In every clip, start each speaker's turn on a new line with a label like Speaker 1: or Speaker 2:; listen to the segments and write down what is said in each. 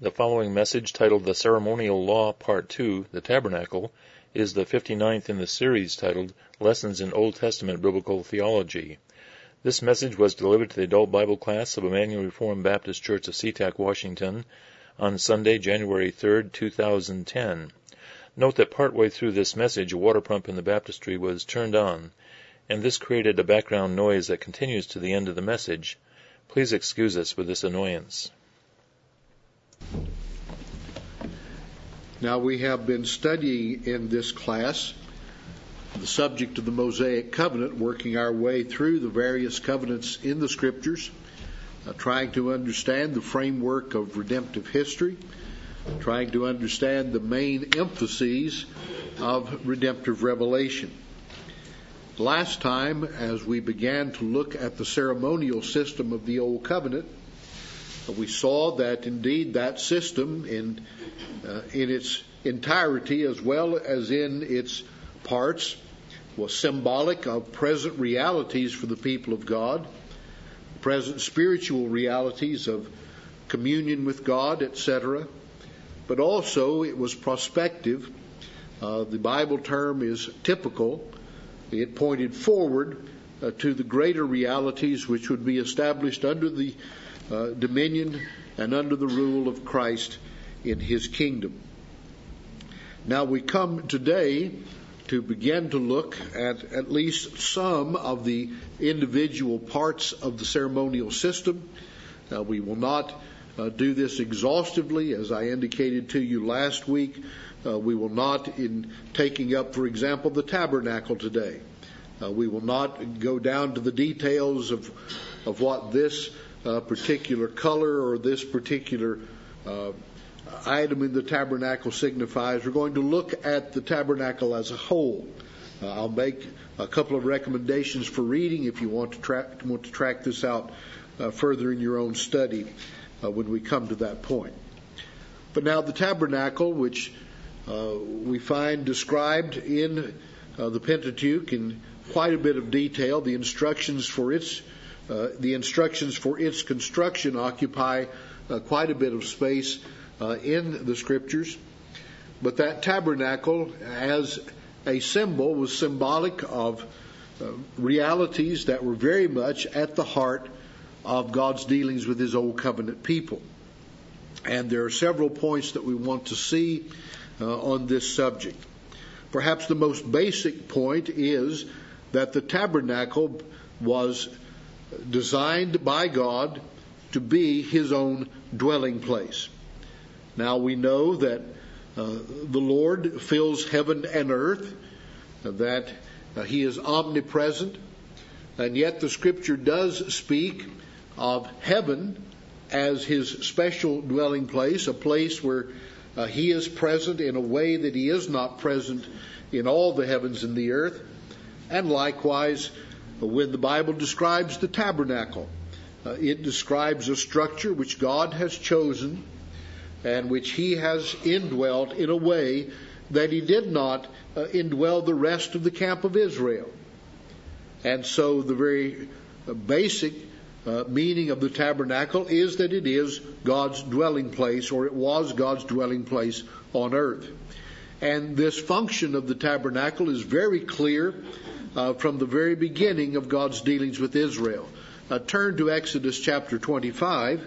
Speaker 1: The following message, titled The Ceremonial Law, Part 2, The Tabernacle, is the 59th in the series titled Lessons in Old Testament Biblical Theology. This message was delivered to the adult Bible class of Emmanuel Reformed Baptist Church of SeaTac, Washington, on Sunday, January 3, 2010. Note that partway through this message, a water pump in the baptistry was turned on, and this created a background noise that continues to the end of the message. Please excuse us for this annoyance.
Speaker 2: Now, we have been studying in this class the subject of the Mosaic Covenant, working our way through the various covenants in the Scriptures, trying to understand the framework of redemptive history, trying to understand the main emphases of redemptive revelation. Last time, as we began to look at the ceremonial system of the Old Covenant, we saw that indeed that system in its entirety as well as in its parts was symbolic of present realities for the people of God, present spiritual realities of communion with God, etc. But also it was prospective. The Bible term is typical. It pointed forward to the greater realities which would be established under the dominion and under the rule of Christ in His kingdom. Now we come today to begin to look at least some of the individual parts of the ceremonial system. We will not do this exhaustively, as I indicated to you last week. We will not, in taking up, for example, the tabernacle today. We will not go down to the details of what this particular color or this particular item in the tabernacle signifies. We're going to look at the tabernacle as a whole. I'll make a couple of recommendations for reading if you want to track this out further in your own study when we come to that point. But now the tabernacle, which we find described in the Pentateuch in quite a bit of detail, the instructions for its construction occupy quite a bit of space in the Scriptures. But that tabernacle, as a symbol, was symbolic of realities that were very much at the heart of God's dealings with His Old Covenant people. And there are several points that we want to see on this subject. Perhaps the most basic point is that the tabernacle was designed by God to be His own dwelling place. Now we know that the Lord fills heaven and earth, that He is omnipresent, and yet the Scripture does speak of heaven as His special dwelling place, a place where He is present in a way that He is not present in all the heavens and the earth. And likewise, when the Bible describes the tabernacle, it describes a structure which God has chosen and which He has indwelt in a way that He did not indwell the rest of the camp of Israel. And so the very basic meaning of the tabernacle is that it is God's dwelling place, or it was God's dwelling place on earth. And this function of the tabernacle is very clear from the very beginning of God's dealings with Israel. Turn to Exodus chapter 25.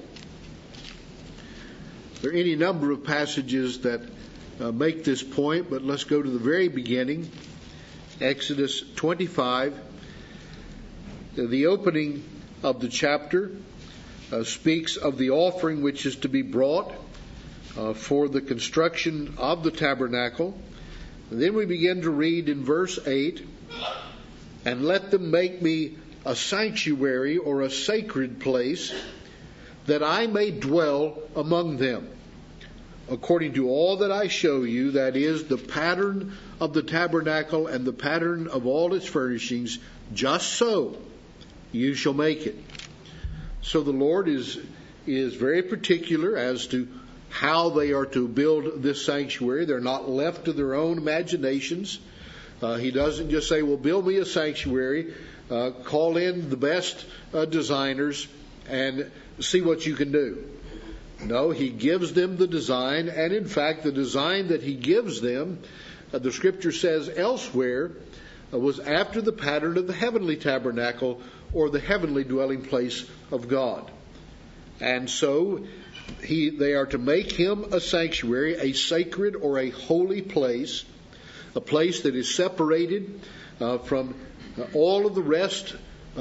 Speaker 2: There are any number of passages that make this point, but let's go to the very beginning. Exodus 25. The opening of the chapter speaks of the offering which is to be brought for the construction of the tabernacle. And then we begin to read in verse 8, "And let them make me a sanctuary or a sacred place, that I may dwell among them, according to all that I show you," that is, the pattern of the tabernacle and the pattern of all its furnishings, "just so you shall make it." So the Lord is very particular as to how they are to build this sanctuary. They're not left to their own imaginations. He doesn't just say, well, build me a sanctuary, call in the best designers, and see what you can do. No, he gives them the design, and in fact, the design that he gives them, the Scripture says elsewhere, was after the pattern of the heavenly tabernacle, or the heavenly dwelling place of God. And so they are to make him a sanctuary, a sacred or a holy place, a place that is separated from all of the rest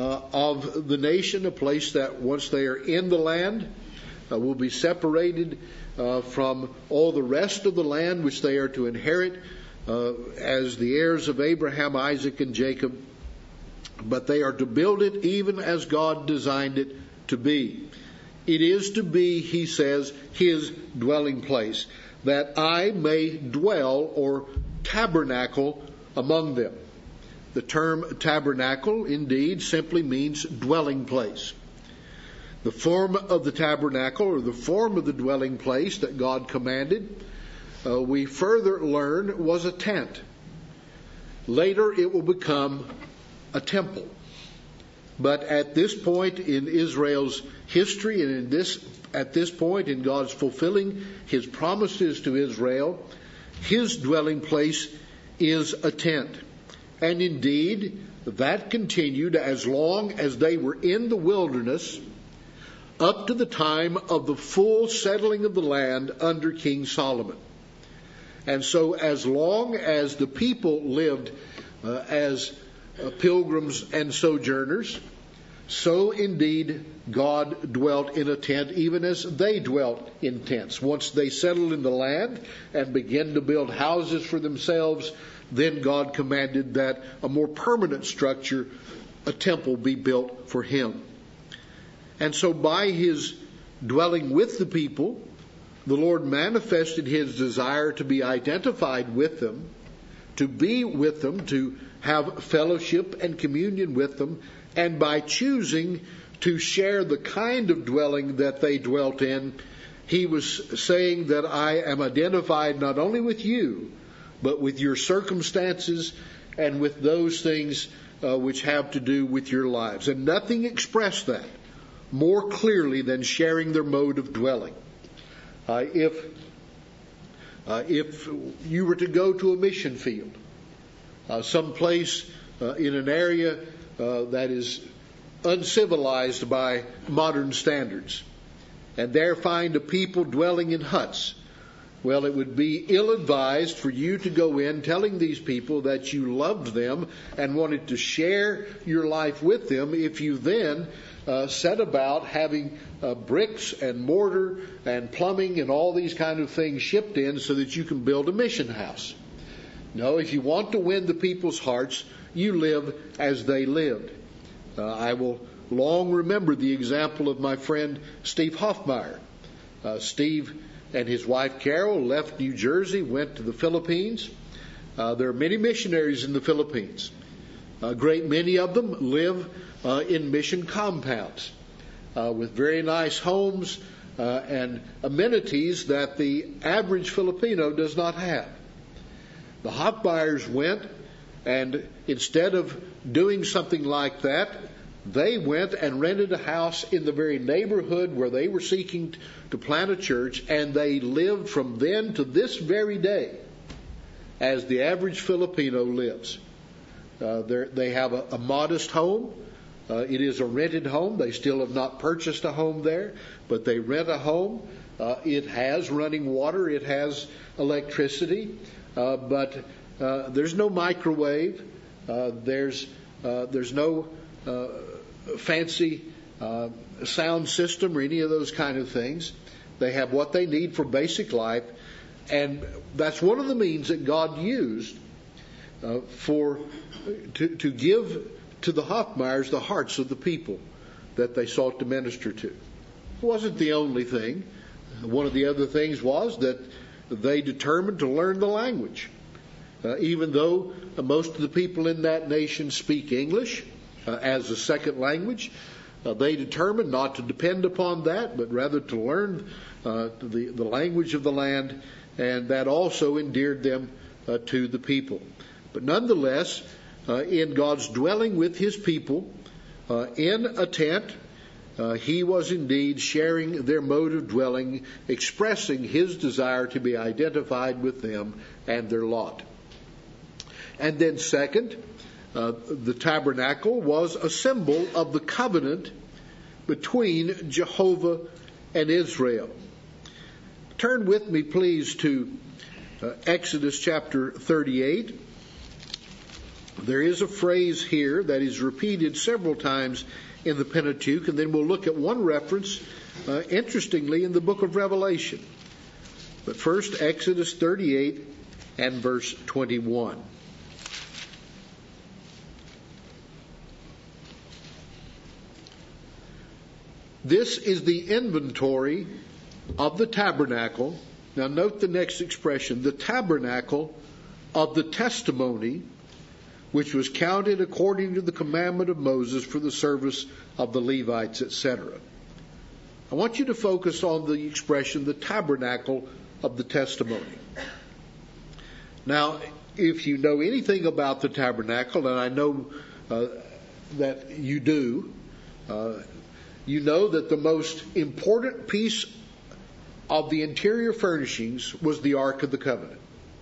Speaker 2: of the nation, a place that once they are in the land will be separated from all the rest of the land which they are to inherit as the heirs of Abraham, Isaac, and Jacob. But they are to build it even as God designed it to be. It is to be, he says, his dwelling place, that I may dwell or tabernacle among them. The term tabernacle, indeed, simply means dwelling place. The form of the tabernacle, or the form of the dwelling place that God commanded, we further learn was a tent. Later it will become a temple. But at this point in Israel's history, and at this point in God's fulfilling his promises to Israel, his dwelling place is a tent. And indeed, that continued as long as they were in the wilderness, up to the time of the full settling of the land under King Solomon. And so as long as the people lived as pilgrims and sojourners, so indeed God dwelt in a tent, even as they dwelt in tents. Once they settled in the land and began to build houses for themselves, then God commanded that a more permanent structure, a temple, be built for him. And so by his dwelling with the people, the Lord manifested his desire to be identified with them, to be with them, to have fellowship and communion with them, and by choosing to share the kind of dwelling that they dwelt in, he was saying that I am identified not only with you, but with your circumstances and with those things which have to do with your lives. And nothing expressed that more clearly than sharing their mode of dwelling. If you were to go to a mission field, someplace in an area that is uncivilized by modern standards, and there find a people dwelling in huts, well, it would be ill-advised for you to go in telling these people that you loved them and wanted to share your life with them if you then set about having bricks and mortar and plumbing and all these kind of things shipped in so that you can build a mission house. No, if you want to win the people's hearts, you live as they lived. I will long remember the example of my friend Steve Hoffmeyer. Steve and his wife Carol left New Jersey, went to the Philippines. There are many missionaries in the Philippines. A great many of them live in mission compounds with very nice homes and amenities that the average Filipino does not have. The Hoffmeyers went, and instead of doing something like that, they went and rented a house in the very neighborhood where they were seeking to plant a church, and they lived from then to this very day as the average Filipino lives. They have a modest home. It is a rented home. They still have not purchased a home there, but they rent a home. It has running water. It has electricity, but there's no microwave. There's no fancy sound system or any of those kind of things. They have what they need for basic life, and that's one of the means that God used to give to the Hoffmeyers the hearts of the people that they sought to minister to. It wasn't the only thing. One of the other things was that they determined to learn the language. Even though most of the people in that nation speak English as a second language, they determined not to depend upon that, but rather to learn the language of the land, and that also endeared them to the people. But nonetheless, in God's dwelling with his people in a tent, he was indeed sharing their mode of dwelling, expressing his desire to be identified with them and their lot. And then second, the tabernacle was a symbol of the covenant between Jehovah and Israel. Turn with me, please, to Exodus chapter 38. There is a phrase here that is repeated several times in the Pentateuch, and then we'll look at one reference, interestingly, in the book of Revelation. But first, Exodus 38 and verse 21. This is the inventory of the tabernacle. Now note the next expression, the tabernacle of the testimony, which was counted according to the commandment of Moses for the service of the Levites, etc. I want you to focus on the expression, the tabernacle of the testimony. Now, if you know anything about the tabernacle, and I know that you do, you know that the most important piece of the interior furnishings was the Ark of the Covenant.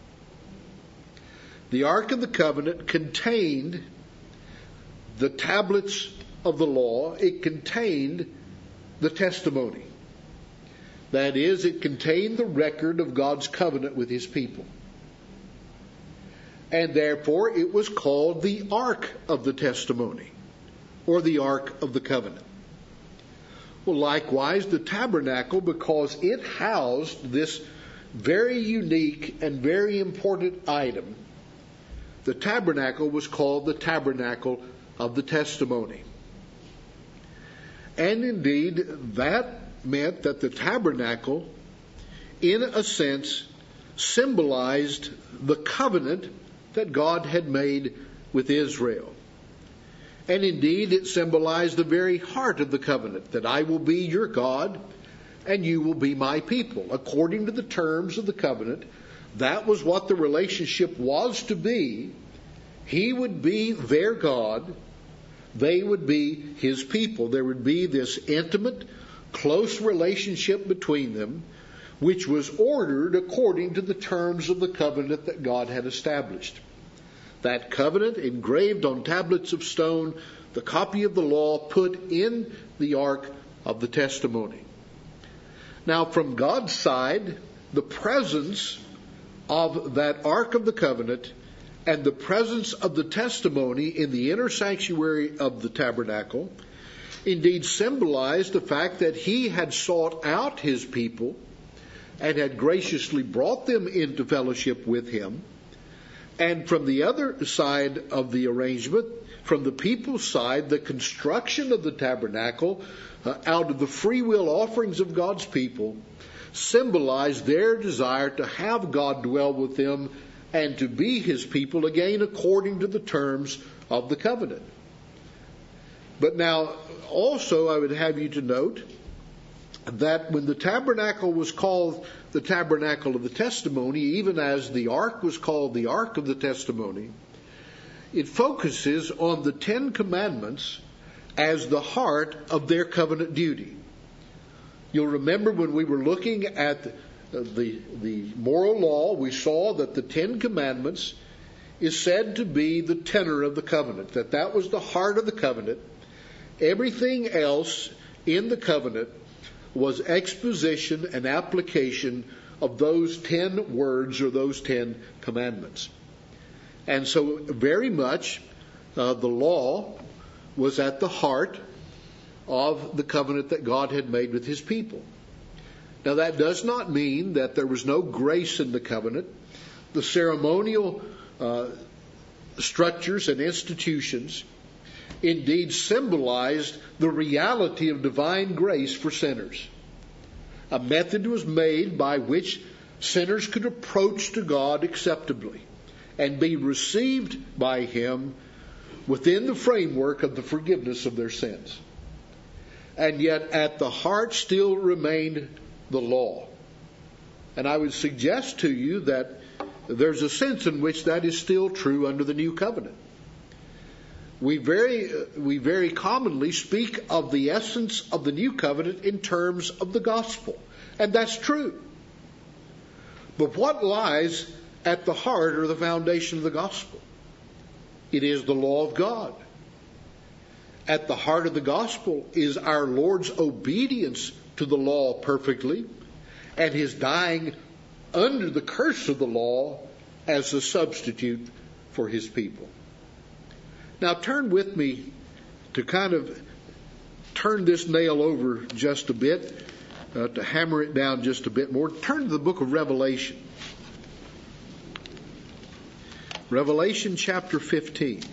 Speaker 2: The Ark of the Covenant contained the tablets of the law. It contained the testimony. That is, it contained the record of God's covenant with His people. And therefore, it was called the Ark of the Testimony, or the Ark of the Covenant. Well, likewise, the tabernacle, because it housed this very unique and very important item, the tabernacle was called the tabernacle of the testimony. And indeed, that meant that the tabernacle, in a sense, symbolized the covenant that God had made with Israel. And indeed, it symbolized the very heart of the covenant, that I will be your God and you will be my people. According to the terms of the covenant, that was what the relationship was to be. He would be their God. They would be His people. There would be this intimate, close relationship between them, which was ordered according to the terms of the covenant that God had established. That covenant engraved on tablets of stone, the copy of the law put in the Ark of the Testimony. Now, from God's side, the presence of that Ark of the Covenant and the presence of the testimony in the inner sanctuary of the tabernacle indeed symbolized the fact that He had sought out His people and had graciously brought them into fellowship with Him. And from the other side of the arrangement, from the people's side, the construction of the tabernacle out of the free will offerings of God's people symbolized their desire to have God dwell with them and to be His people, again according to the terms of the covenant. But now, also I would have you to note that when the tabernacle was called the tabernacle of the testimony, even as the ark was called the ark of the testimony, it focuses on the 10 commandments as the heart of their covenant duty. You'll remember when we were looking at the moral law, we saw that the 10 commandments is said to be the tenor of the covenant, that was the heart of the covenant. Everything else in the covenant was exposition and application of those 10 words or those 10 commandments. And so very much the law was at the heart of the covenant that God had made with His people. Now that does not mean that there was no grace in the covenant. The ceremonial structures and institutions indeed symbolized the reality of divine grace for sinners. A method was made by which sinners could approach to God acceptably and be received by Him within the framework of the forgiveness of their sins. And yet at the heart still remained the law. And I would suggest to you that there's a sense in which that is still true under the new covenant. we very commonly speak of the essence of the new covenant in terms of the gospel. And that's true. But what lies at the heart or the foundation of the gospel? It is the law of God. At the heart of the gospel is our Lord's obedience to the law perfectly, and his dying under the curse of the law as a substitute for his people. Now turn with me to kind of turn this nail over just a bit, to hammer it down just a bit more. Turn to the book of Revelation. Revelation chapter 15.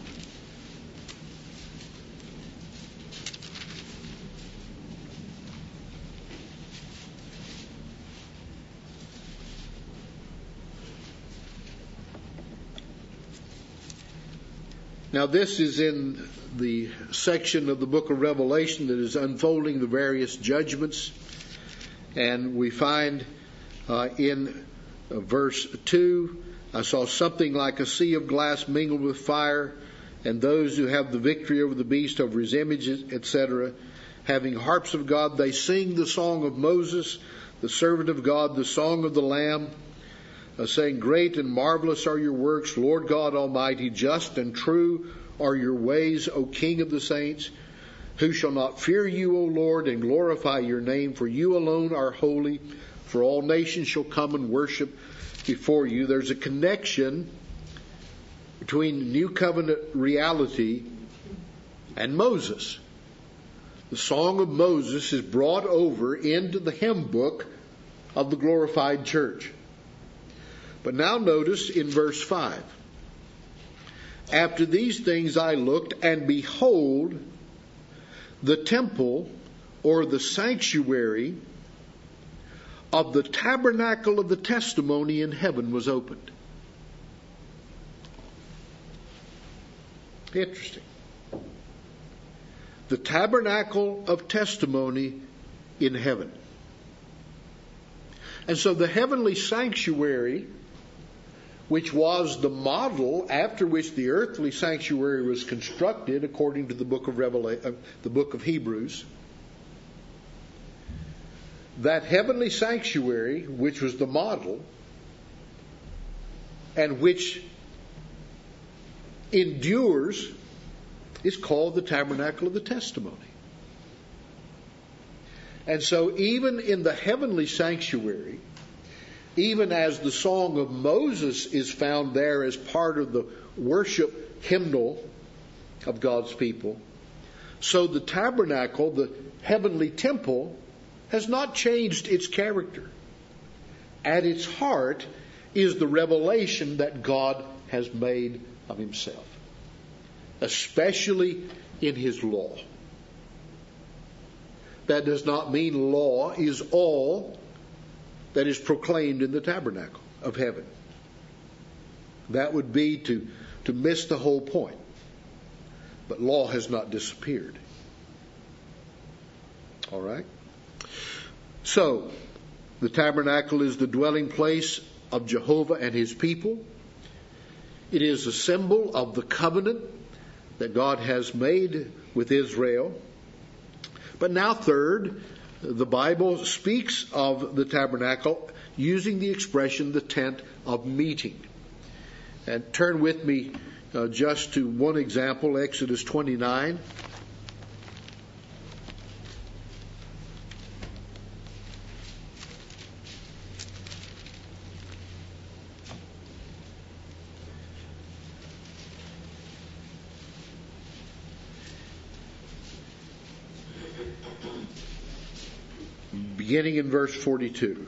Speaker 2: Now this is in the section of the book of Revelation that is unfolding the various judgments. And we find in verse 2, I saw something like a sea of glass mingled with fire, and those who have the victory over the beast, over his images, etc., having harps of God, they sing the song of Moses, the servant of God, the song of the Lamb, saying, great and marvelous are your works, Lord God Almighty, just and true are your ways, O King of the saints. Who shall not fear you, O Lord, and glorify your name? For you alone are holy, for all nations shall come and worship before you. There's a connection between New Covenant reality and Moses. The Song of Moses is brought over into the hymn book of the glorified church. But now notice in verse 5. After these things I looked, and behold, the temple, or the sanctuary of the tabernacle of the testimony in heaven was opened. Interesting. The tabernacle of testimony in heaven. And so the heavenly sanctuary, which was the model after which the earthly sanctuary was constructed, according to the book of the book of Hebrews. That heavenly sanctuary, which was the model, and which endures, is called the tabernacle of the testimony. And so even in the heavenly sanctuary, even as the Song of Moses is found there as part of the worship hymnal of God's people, so the tabernacle, the heavenly temple, has not changed its character. At its heart is the revelation that God has made of himself, especially in his law. That does not mean law is all that is proclaimed in the tabernacle of heaven. That would be to miss the whole point. But law has not disappeared. All right? So, the tabernacle is the dwelling place of Jehovah and his people. It is a symbol of the covenant that God has made with Israel. But now third, the Bible speaks of the tabernacle using the expression the tent of meeting. And turn with me just to one example, Exodus 29. Beginning in verse 42.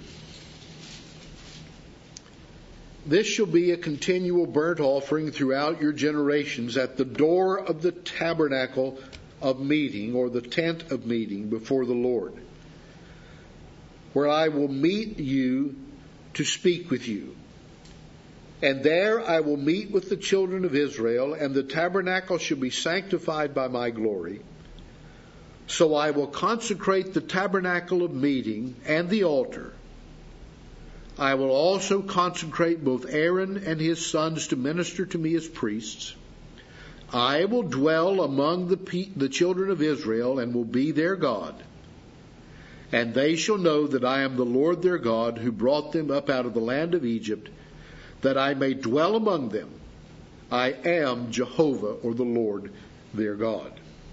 Speaker 2: This shall be a continual burnt offering throughout your generations at the door of the tabernacle of meeting, or the tent of meeting before the Lord, where I will meet you to speak with you. And there I will meet with the children of Israel, and the tabernacle shall be sanctified by my glory. So I will consecrate the tabernacle of meeting and the altar. I will also consecrate both Aaron and his sons to minister to me as priests. I will dwell among the children of Israel and will be their God. And they shall know that I am the Lord their God, who brought them up out of the land of Egypt, that I may dwell among them. I am Jehovah, or the Lord their God.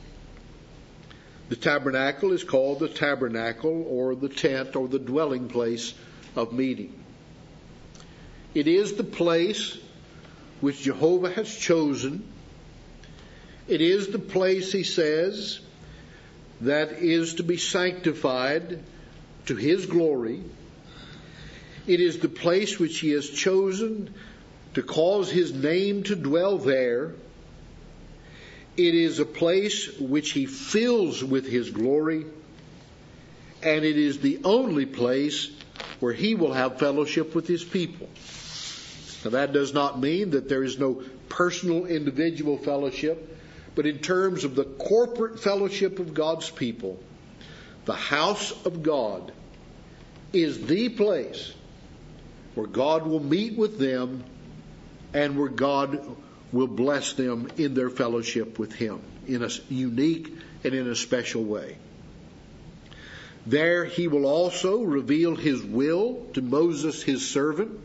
Speaker 2: The tabernacle is called the tabernacle, or the tent, or the dwelling place of meeting. It is the place which Jehovah has chosen. It is the place, he says, that is to be sanctified to his glory. It is the place which he has chosen to cause his name to dwell there. It is a place which he fills with his glory. And it is the only place where he will have fellowship with his people. Now, that does not mean that there is no personal, individual fellowship, but in terms of the corporate fellowship of God's people, the house of God is the place where God will meet with them and where God will bless them in their fellowship with him in a unique and in a special way. There he will also reveal his will to Moses, his servant.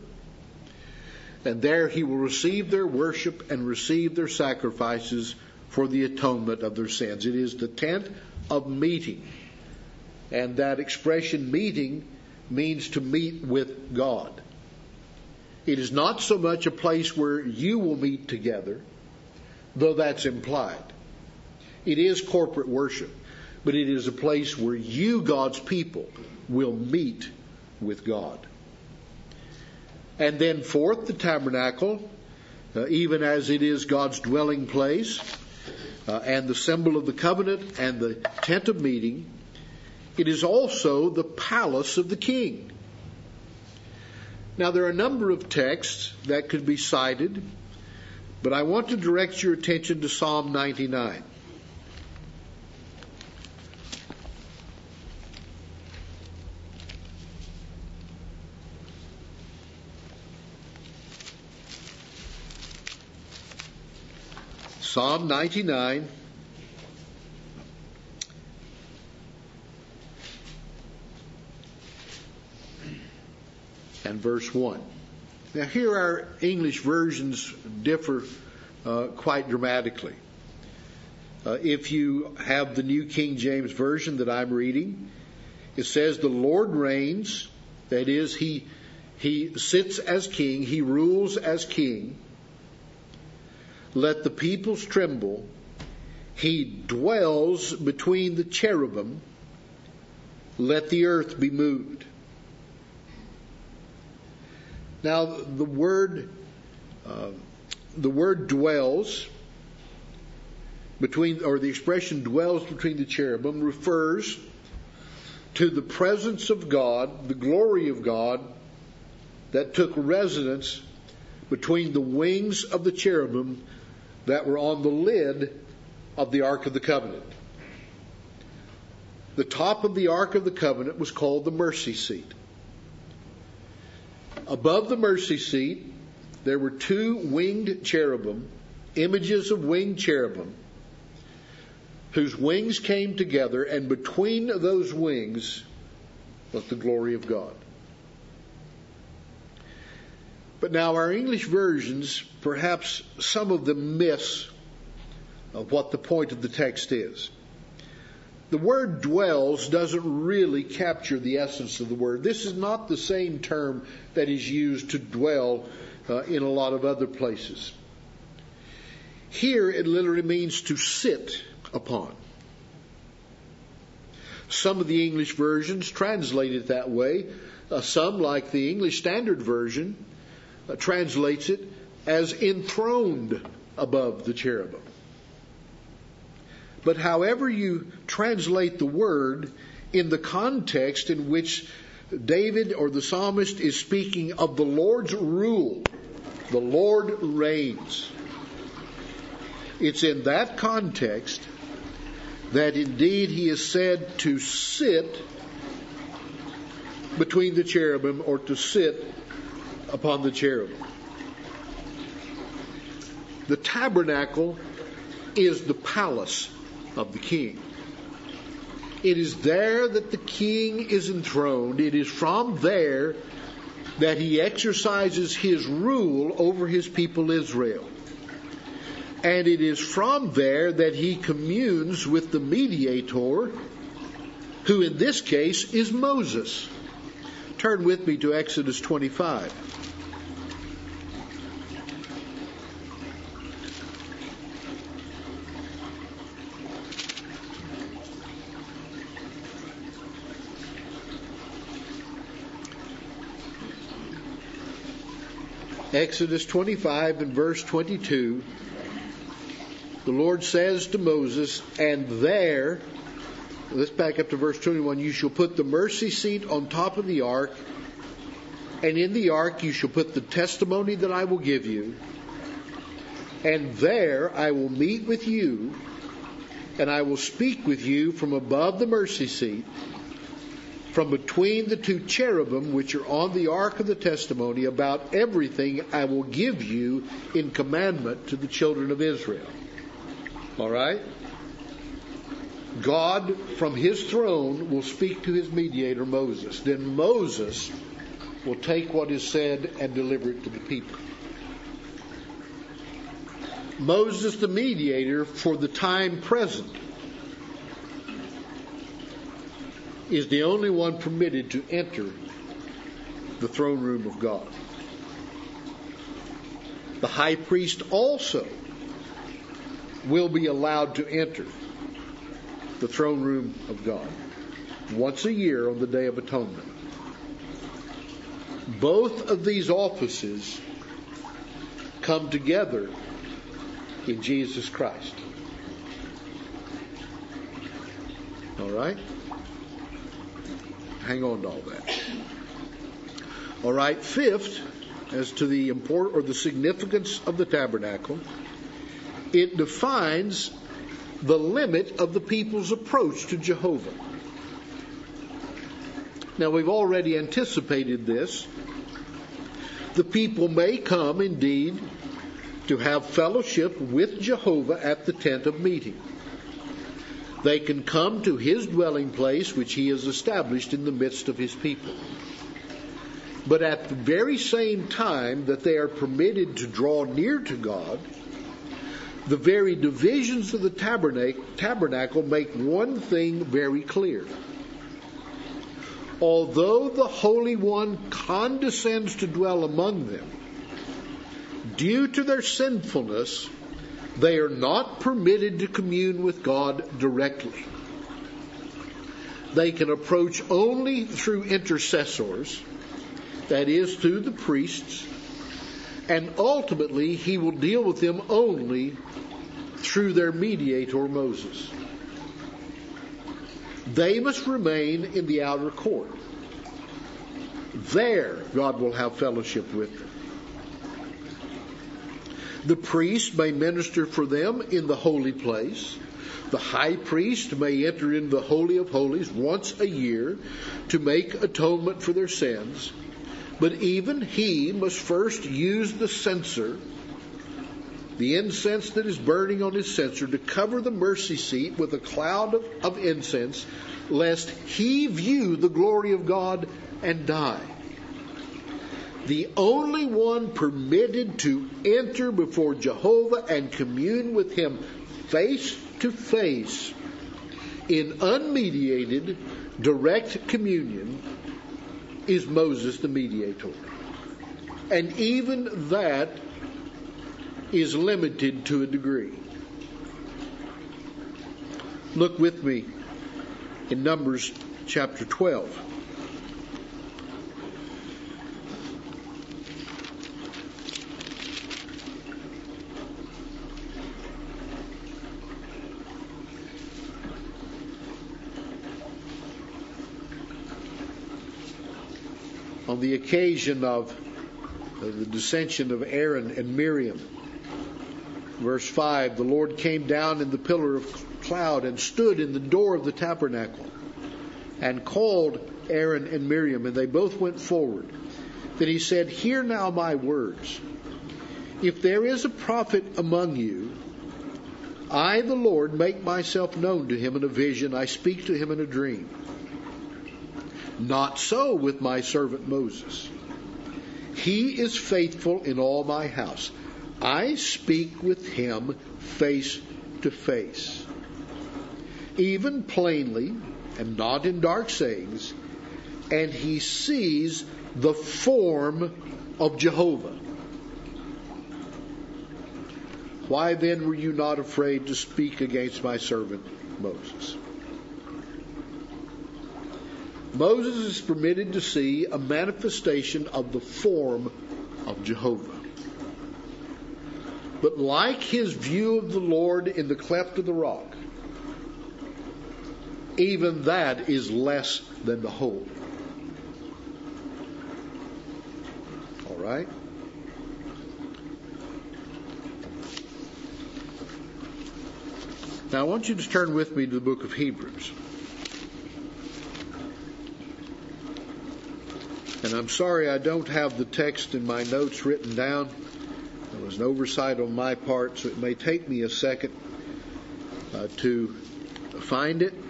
Speaker 2: And there he will receive their worship and receive their sacrifices for the atonement of their sins. It is the tent of meeting. And that expression meeting means to meet with God. It is not so much a place where you will meet together, though that's implied. It is corporate worship, but it is a place where you, God's people, will meet with God. And then fourth, the tabernacle, even as it is God's dwelling place, and the symbol of the covenant and the tent of meeting, it is also the palace of the king. Now, there are a number of texts that could be cited, but I want to direct your attention to Psalm 99. Psalm 99, and verse 1. Now here our English versions differ quite dramatically. If you have the New King James Version that I'm reading, it says, "The Lord reigns," that is, he sits as king, he rules as king. "Let the peoples tremble. He dwells between the cherubim. Let the earth be moved." Now, the word dwells between, or the expression dwells between the cherubim, refers to the presence of God, the glory of God, that took residence between the wings of the cherubim that were on the lid of the Ark of the Covenant. The top of the Ark of the Covenant was called the mercy seat. Above the mercy seat, there were two winged cherubim, images of winged cherubim, whose wings came together, and between those wings was the glory of God. But now our English versions, perhaps some of them miss what the point of the text is. The word dwells doesn't really capture the essence of the word. This is not the same term that is used to dwell in a lot of other places. Here it literally means to sit upon. Some of the English versions translate it that way. Some, like the English Standard Version, translates it as enthroned above the cherubim. But however you translate the word, in the context in which David or the psalmist is speaking of the Lord's rule, the Lord reigns. It's in that context that indeed he is said to sit between the cherubim, or to sit upon the cherubim. The tabernacle is the palace of the king. It is there that the king is enthroned. It is from there that he exercises his rule over his people Israel. And it is from there that he communes with the mediator, who in this case is Moses. Turn with me to Exodus 25. Exodus 25 and verse 22, the Lord says to Moses, and there, let's back up to verse 21, you shall put the mercy seat on top of the ark, and in the ark you shall put the testimony that I will give you, and there I will meet with you, and I will speak with you from above the mercy seat, from between the two cherubim which are on the ark of the testimony, about everything I will give you in commandment to the children of Israel. All right? God from his throne will speak to his mediator Moses. Then Moses will take what is said and deliver it to the people. Moses, the mediator for the time present, is the only one permitted to enter the throne room of God. The high priest also will be allowed to enter the throne room of God once a year on the Day of Atonement. Both of these offices come together in Jesus Christ. All right? Hang on to all that. All right, fifth, as to the import or the significance of the tabernacle, it defines the limit of the people's approach to Jehovah. Now, we've already anticipated this. The people may come, indeed, to have fellowship with Jehovah at the tent of meeting. They can come to his dwelling place, which he has established in the midst of his people. But at the very same time that they are permitted to draw near to God, the very divisions of the tabernacle make one thing very clear. Although the Holy One condescends to dwell among them, due to their sinfulness, they are not permitted to commune with God directly. They can approach only through intercessors, that is, through the priests, and ultimately he will deal with them only through their mediator Moses. They must remain in the outer court. There God will have fellowship with them. The priest may minister for them in the holy place. The high priest may enter in the Holy of Holies once a year to make atonement for their sins. But even he must first use the censer, the incense that is burning on his censer, to cover the mercy seat with a cloud of incense, lest he view the glory of God and die. The only one permitted to enter before Jehovah and commune with him face to face in unmediated, direct communion is Moses the mediator. And even that is limited to a degree. Look with me in Numbers chapter 12. On the occasion of the dissension of Aaron and Miriam, verse 5, the Lord came down in the pillar of cloud and stood in the door of the tabernacle and called Aaron and Miriam, and they both went forward. Then he said, "Hear now my words. If there is a prophet among you, I, the Lord, make myself known to him in a vision. I speak to him in a dream. Not so with my servant Moses. He is faithful in all my house. I speak with him face to face, even plainly and not in dark sayings, and he sees the form of Jehovah. Why then were you not afraid to speak against my servant Moses? Moses is permitted to see a manifestation of the form of Jehovah. But like his view of the Lord in the cleft of the rock, even that is less than the whole. All right? Now I want you to turn with me to the book of Hebrews. And I'm sorry I don't have the text in my notes written down. There was an oversight on my part, so it may take me a second to find it.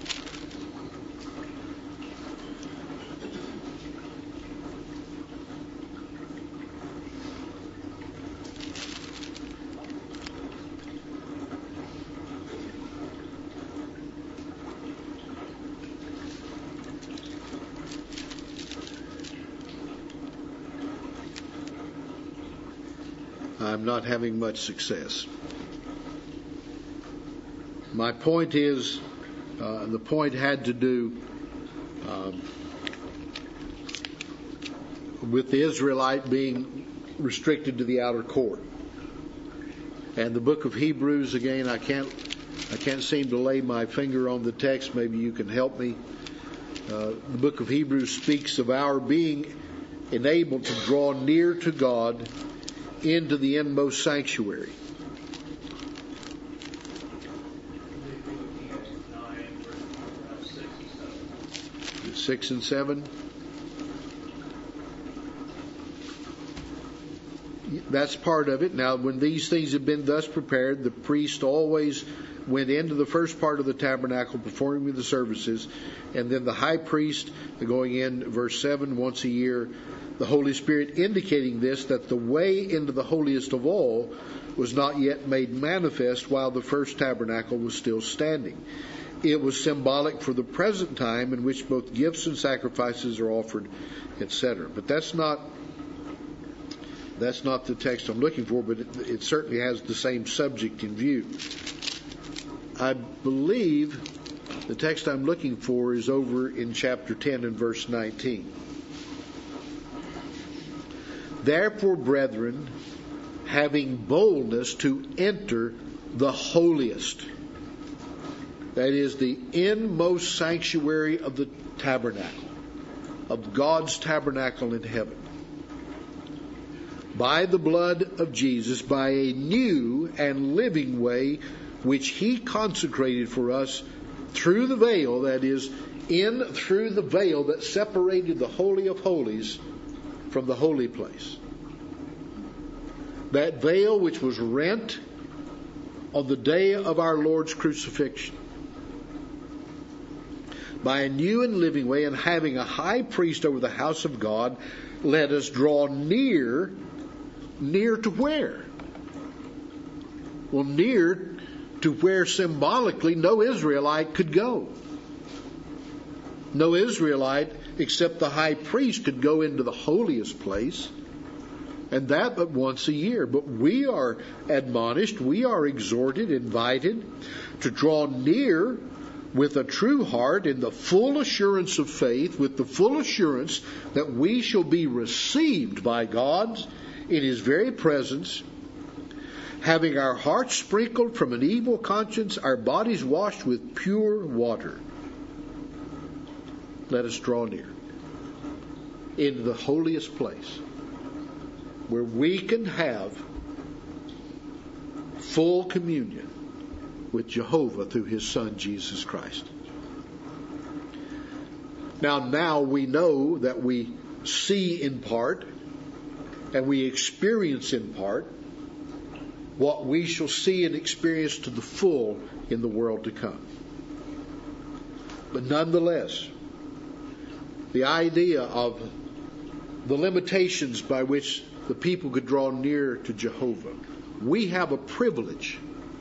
Speaker 2: I'm not having much success. My point is, the point had to do with the Israelite being restricted to the outer court. And the book of Hebrews, again, I can't seem to lay my finger on the text. Maybe you can help me. The book of Hebrews speaks of our being enabled to draw near to God into the inmost sanctuary. Verse 6 and 7. That's part of it. Now, when these things have been thus prepared, the priest always went into the first part of the tabernacle, performing the services, and then the high priest going in, verse 7, once a year. The Holy Spirit indicating this, that the way into the holiest of all was not yet made manifest while the first tabernacle was still standing. It was symbolic for the present time in which both gifts and sacrifices are offered, etc. But that's not the text I'm looking for, but it certainly has the same subject in view. I believe the text I'm looking for is over in chapter 10 and verse 19. Therefore, brethren, having boldness to enter the holiest, that is the inmost sanctuary of the tabernacle, of God's tabernacle in heaven, by the blood of Jesus, by a new and living way which he consecrated for us through the veil, that is, through the veil that separated the Holy of Holies from the holy place. That veil which was rent on the day of our Lord's crucifixion. By a new and living way, and having a high priest over the house of God, let us draw near to where? Well, near to where symbolically no Israelite could go. No Israelite except the high priest could go into the holiest place, and that but once a year. But we are admonished, we are exhorted, invited to draw near with a true heart in the full assurance of faith, with the full assurance that we shall be received by God in his very presence, having our hearts sprinkled from an evil conscience, our bodies washed with pure water. Let us draw near into the holiest place, where we can have full communion with Jehovah through his Son, Jesus Christ. Now we know that we see in part and we experience in part, what we shall see and experience to the full in the world to come. But nonetheless, the idea of the limitations by which the people could draw near to Jehovah, we have a privilege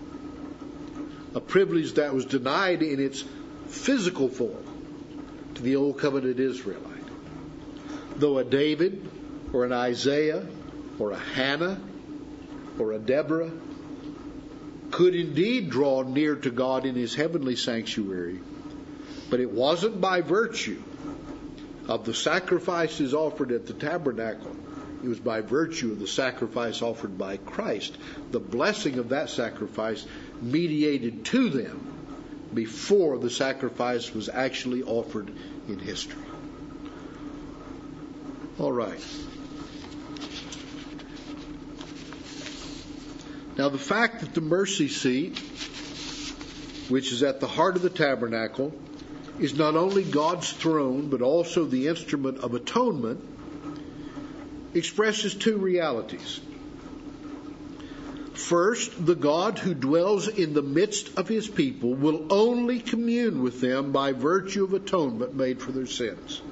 Speaker 2: that was denied in its physical form to the Old Covenant Israelite. Though a David or an Isaiah or a Hannah or a Deborah could indeed draw near to God in his heavenly sanctuary, but it wasn't by virtue of the sacrifices offered at the tabernacle. It was by virtue of the sacrifice offered by Christ. The blessing of that sacrifice mediated to them before the sacrifice was actually offered in history. All right. Now, the fact that the mercy seat, which is at the heart of the tabernacle, is not only God's throne, but also the instrument of atonement, expresses two realities. First, the God who dwells in the midst of his people will only commune with them by virtue of atonement made for their sins.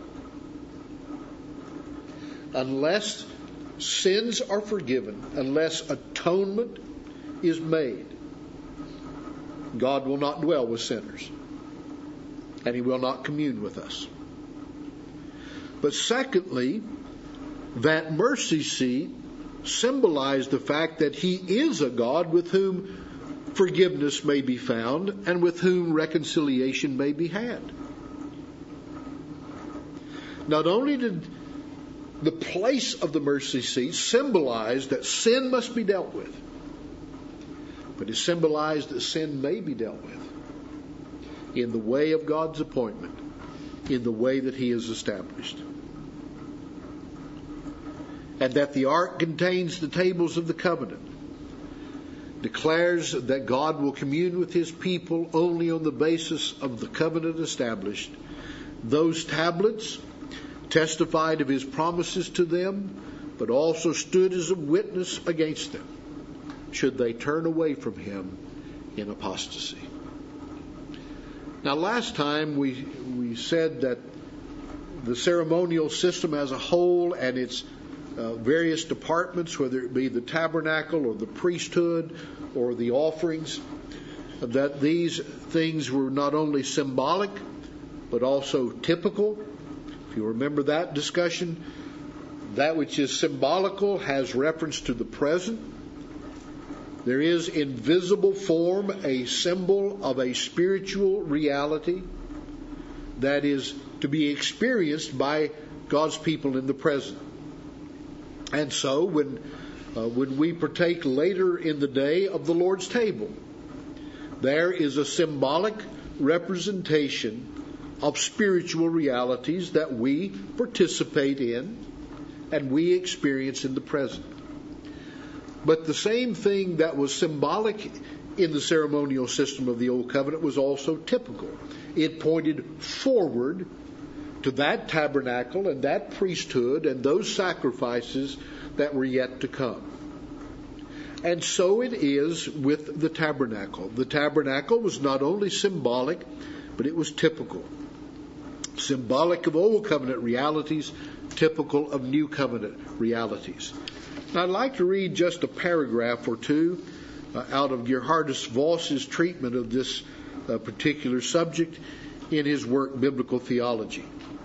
Speaker 2: Unless sins are forgiven, unless atonement is made, God will not dwell with sinners, and he will not commune with us. But secondly, that mercy seat symbolized the fact that he is a God with whom forgiveness may be found and with whom reconciliation may be had. Not only did the place of the mercy seat symbolize that sin must be dealt with, but it symbolized that sin may be dealt with in the way of God's appointment, in the way that he has established. And that the ark contains the tables of the covenant, declares that God will commune with his people only on the basis of the covenant established. Those tablets testified of his promises to them, but also stood as a witness against them, should they turn away from him in apostasy. Now, last time we said that the ceremonial system as a whole and its various departments, whether it be the tabernacle or the priesthood or the offerings, that these things were not only symbolic but also typical. If you remember that discussion, that which is symbolical has reference to the present. There is in visible form a symbol of a spiritual reality that is to be experienced by God's people in the present. And so when we partake later in the day of the Lord's table, there is a symbolic representation of spiritual realities that we participate in and we experience in the present. But the same thing that was symbolic in the ceremonial system of the Old Covenant was also typical. It pointed forward to that tabernacle and that priesthood and those sacrifices that were yet to come. And so it is with the tabernacle. The tabernacle was not only symbolic, but it was typical. Symbolic of Old Covenant realities, typical of New Covenant realities. Now, I'd like to read just a paragraph or two out of Gerhardus Voss's treatment of this particular subject in his work, Biblical Theology.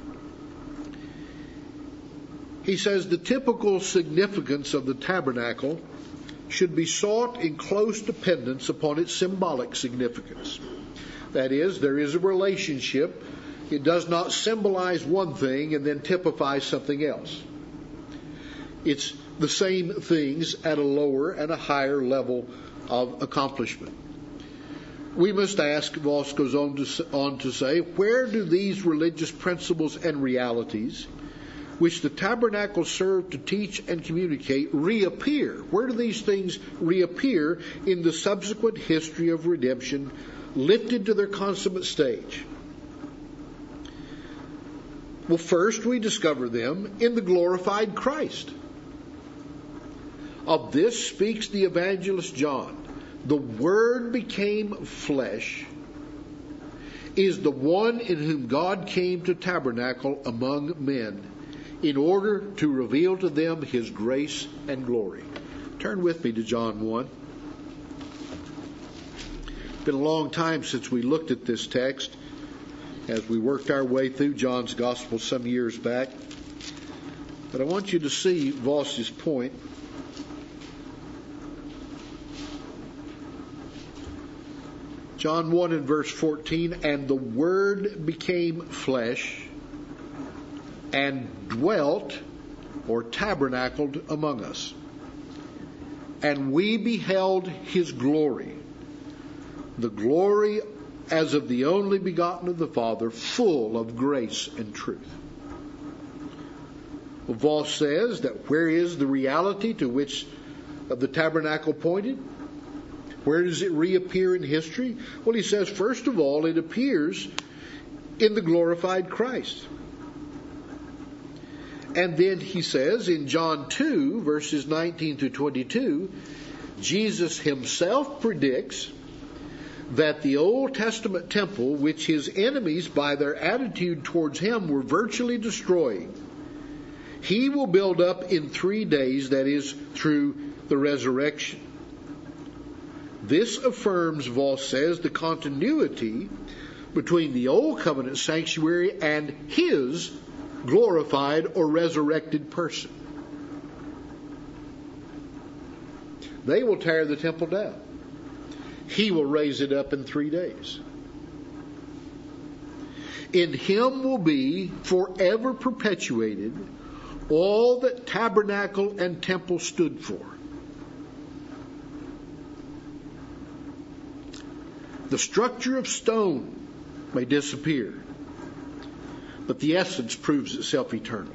Speaker 2: He says, the typical significance of the tabernacle should be sought in close dependence upon its symbolic significance. That is, there is a relationship. It does not symbolize one thing and then typify something else. It's the same things at a lower and a higher level of accomplishment. We must ask, Voss goes on to say, where do these religious principles and realities, which the tabernacle served to teach and communicate, reappear? Where do these things reappear in the subsequent history of redemption, lifted to their consummate stage? Well, first we discover them in the glorified Christ. Of this speaks the evangelist John. The Word became flesh is the one in whom God came to tabernacle among men in order to reveal to them His grace and glory. Turn with me to John 1. It's been a long time since we looked at this text as we worked our way through John's Gospel some years back. But I want you to see Voss's point. John 1 and verse 14, and the Word became flesh and dwelt or tabernacled among us. And we beheld His glory, the glory as of the only begotten of the Father, full of grace and truth. Well, Voss says that where is the reality to which the tabernacle pointed? Where does it reappear in history? Well, he says, first of all, it appears in the glorified Christ. And then he says in John 2, verses 19 through 22, Jesus Himself predicts that the Old Testament temple, which His enemies, by their attitude towards Him, were virtually destroying, He will build up in 3 days, that is, through the resurrection. This affirms, Voss says, the continuity between the Old Covenant sanctuary and His glorified or resurrected person. They will tear the temple down. He will raise it up in 3 days. In Him will be forever perpetuated all that tabernacle and temple stood for. The structure of stone may disappear, but the essence proves itself eternal.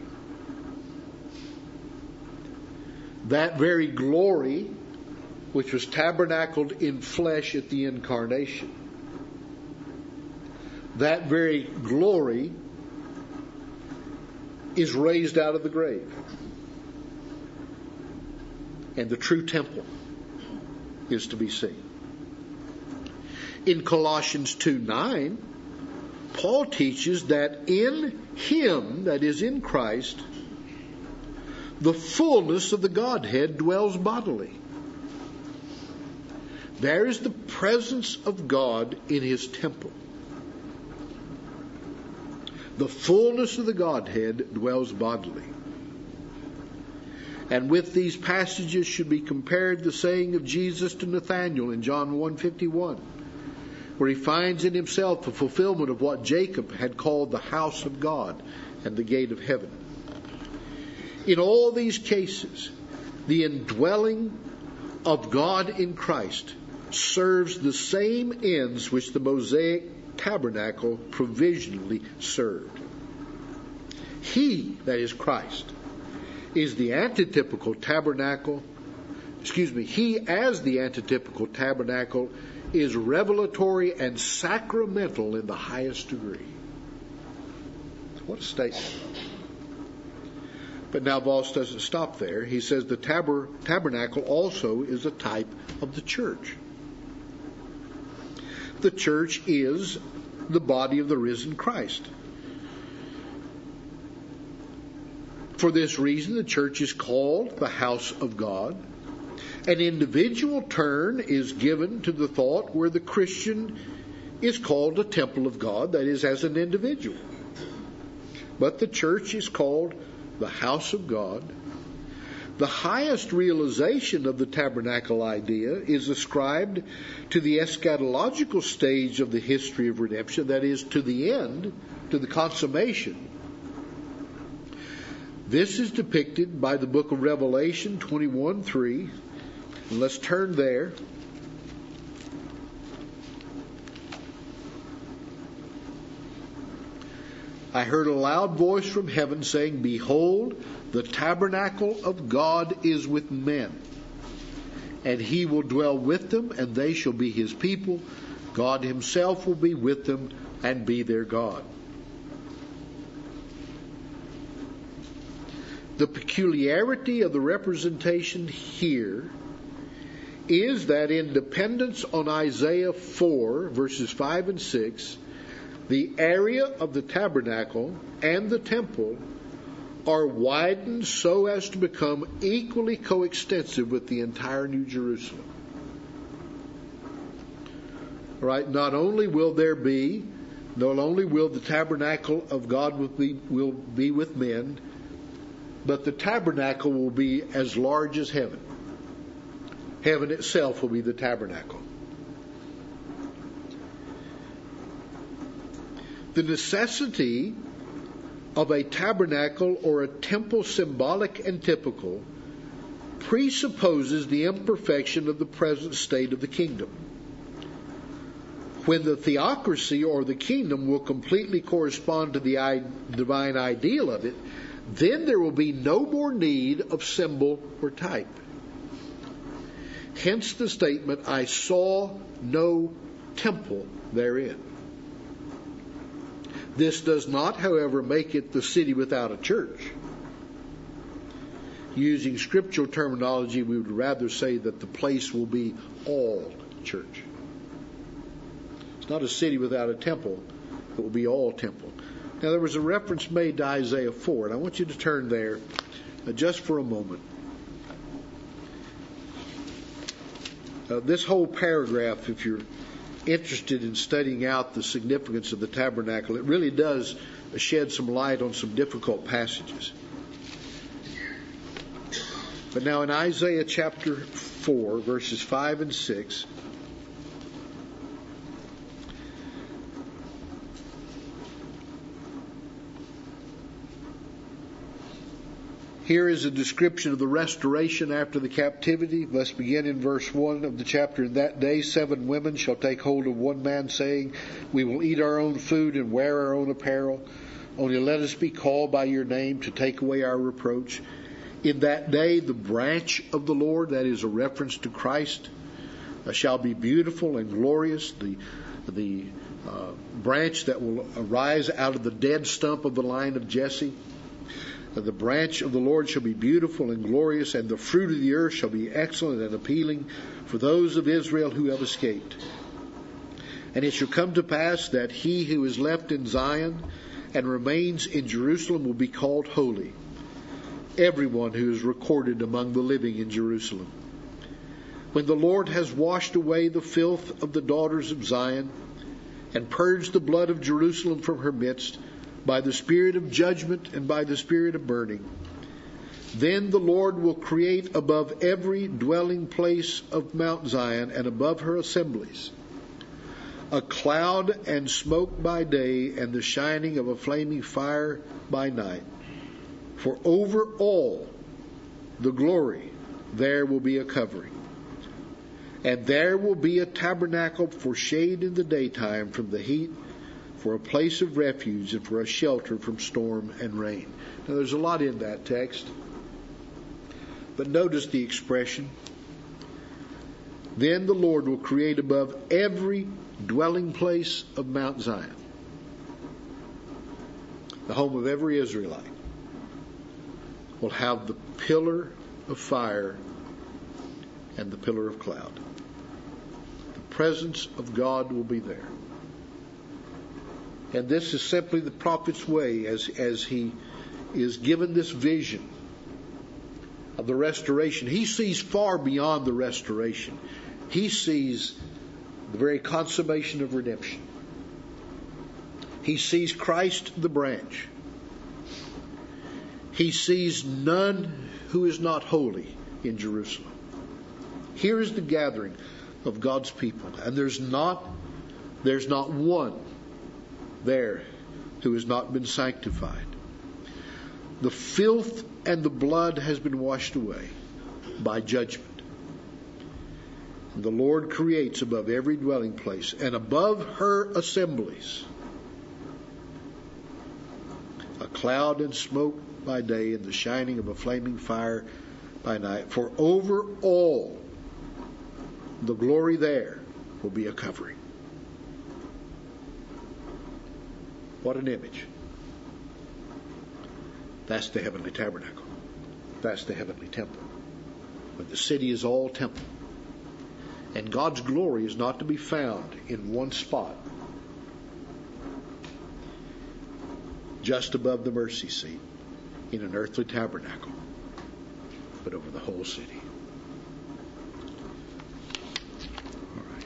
Speaker 2: That very glory, which was tabernacled in flesh at the incarnation, that very glory is raised out of the grave. And the true temple is to be seen. In Colossians 2:9, Paul teaches that in Him, that is in Christ, the fullness of the Godhead dwells bodily. There is the presence of God in His temple. The fullness of the Godhead dwells bodily. And with these passages should be compared the saying of Jesus to Nathanael in John 1:51, where he finds in himself the fulfillment of what Jacob had called the house of God and the gate of heaven. In all these cases, the indwelling of God in Christ serves the same ends which the Mosaic tabernacle provisionally served. He, that is Christ, is the antitypical tabernacle. He as the antitypical tabernacle is revelatory and sacramental in the highest degree. What a statement. But now Voss doesn't stop there. He says the tabernacle also is a type of the church. The church is the body of the risen Christ. For this reason, the church is called the house of God. An individual turn is given to the thought where the Christian is called a temple of God, that is, as an individual. But the church is called the house of God. The highest realization of the tabernacle idea is ascribed to the eschatological stage of the history of redemption, that is, to the end, to the consummation. This is depicted by the book of Revelation 21:3. And let's turn there. I heard a loud voice from heaven saying, "Behold, the tabernacle of God is with men, and He will dwell with them, and they shall be His people. God Himself will be with them and be their God." The peculiarity of the representation here is that in dependence on Isaiah 4, verses 5 and 6, the area of the tabernacle and the temple are widened so as to become equally coextensive with the entire New Jerusalem. Right? Not only will the tabernacle of God will be with men, but the tabernacle will be as large as heaven. Heaven itself will be the tabernacle. The necessity of a tabernacle or a temple, symbolic and typical, presupposes the imperfection of the present state of the kingdom. When the theocracy or the kingdom will completely correspond to the divine ideal of it, then there will be no more need of symbol or type. Hence the statement, I saw no temple therein. This does not, however, make it the city without a church. Using scriptural terminology, we would rather say that the place will be all church. It's not a city without a temple. It will be all temple. Now, there was a reference made to Isaiah 4, and I want you to turn there just for a moment. This whole paragraph, if you're interested in studying out the significance of the tabernacle, it really does shed some light on some difficult passages. But now in Isaiah chapter 4, verses 5 and 6, here is a description of the restoration after the captivity. Let's begin in verse 1 of the chapter. In that day 7 women shall take hold of one man, saying, we will eat our own food and wear our own apparel. Only let us be called by your name to take away our reproach. In that day the branch of the Lord, that is a reference to Christ, shall be beautiful and glorious. The branch that will arise out of the dead stump of the line of Jesse. The branch of the Lord shall be beautiful and glorious, and the fruit of the earth shall be excellent and appealing for those of Israel who have escaped. And it shall come to pass that he who is left in Zion and remains in Jerusalem will be called holy, everyone who is recorded among the living in Jerusalem. When the Lord has washed away the filth of the daughters of Zion and purged the blood of Jerusalem from her midst, by the spirit of judgment and by the spirit of burning, then the Lord will create above every dwelling place of Mount Zion and above her assemblies a cloud and smoke by day and the shining of a flaming fire by night. For over all the glory there will be a covering. And there will be a tabernacle for shade in the daytime from the heat, for a place of refuge, and for a shelter from storm and rain. Now there's a lot in that text. But notice the expression. Then the Lord will create above every dwelling place of Mount Zion, the home of every Israelite, will have the pillar of fire and the pillar of cloud. The presence of God will be there. And this is simply the prophet's way as he is given this vision of the restoration. He sees far beyond the restoration. He sees the very consummation of redemption. He sees Christ the branch. He sees none who is not holy in Jerusalem. Here is the gathering of God's people, and there's not one there who has not been sanctified. The filth and the blood has been washed away by judgment. And the Lord creates above every dwelling place and above her assemblies a cloud and smoke by day and the shining of a flaming fire by night. For over all the glory there will be a covering. What an image. That's the heavenly tabernacle. That's the heavenly temple. But the city is all temple. And God's glory is not to be found in one spot, just above the mercy seat, in an earthly tabernacle, but over the whole city. All right.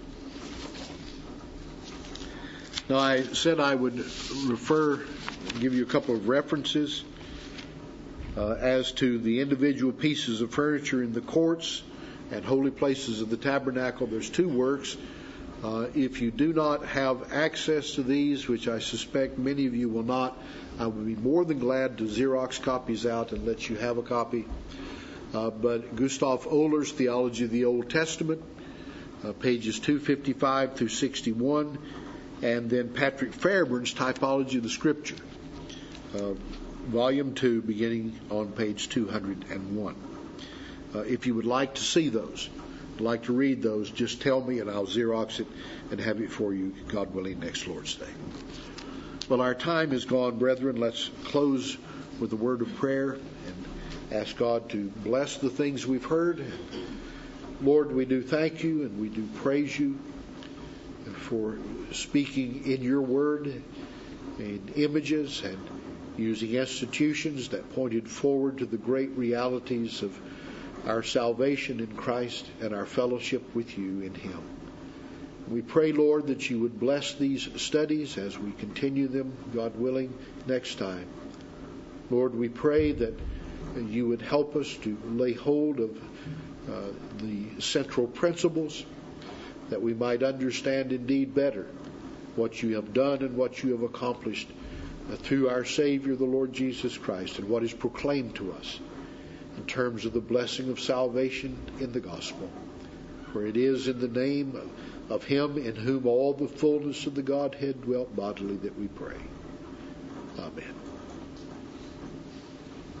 Speaker 2: Now, I said I would give you a couple of references as to the individual pieces of furniture in the courts and holy places of the tabernacle. There's two works. If you do not have access to these, which I suspect many of you will not, I would be more than glad to Xerox copies out and let you have a copy. But Gustav Ohler's Theology of the Old Testament, pages 255 through 61, and then Patrick Fairbairn's Typology of the Scripture, volume 2, beginning on page 201. If you would like to see those, like to read those, just tell me and I'll Xerox it and have it for you, God willing, next Lord's Day. Well, our time is gone, brethren. Let's close with a word of prayer and ask God to bless the things we've heard. Lord, we do thank you and we do praise you for speaking in your word in images and using institutions that pointed forward to the great realities of our salvation in Christ and our fellowship with you in Him. We pray, Lord, that you would bless these studies as we continue them, God willing, next time. Lord, we pray that you would help us to lay hold of the central principles, that we might understand indeed better what you have done and what you have accomplished through our Savior, the Lord Jesus Christ, and what is proclaimed to us in terms of the blessing of salvation in the gospel. For it is in the name of Him in whom all the fullness of the Godhead dwelt bodily that we pray. Amen.